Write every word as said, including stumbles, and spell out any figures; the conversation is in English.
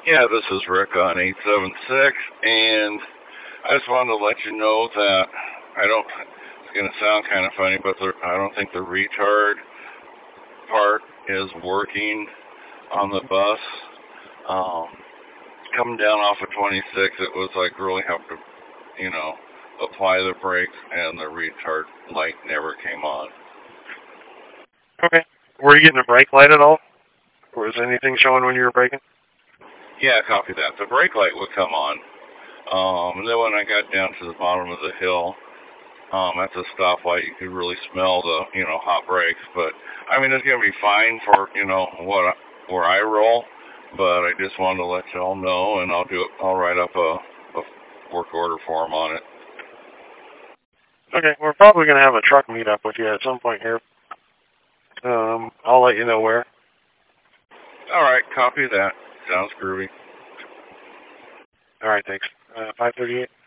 Yeah, this is Rick on eight seven six, and I just wanted to let you know that I don't, it's going to sound kind of funny, but the, I don't think the retard part is working on the bus. Um, coming down off of twenty-six, it was like really have to, you know, apply the brakes, and the retard light never came on. Okay. Were you getting a brake light at all? Or was anything showing when you were braking? Yeah, copy that. The brake light would come on. Um, and then when I got down to the bottom of the hill, um, at the stoplight, you could really smell the, you know, hot brakes. But, I mean, it's going to be fine for, you know, what where I roll. But I just wanted to let y'all know, and I'll do it. I'll write up a, a work order form on it. Okay, we're probably going to have a truck meet up with you at some point here. Um, I'll let you know where. All right, copy that. Sounds groovy. All right, thanks. Uh, five thirty-eight.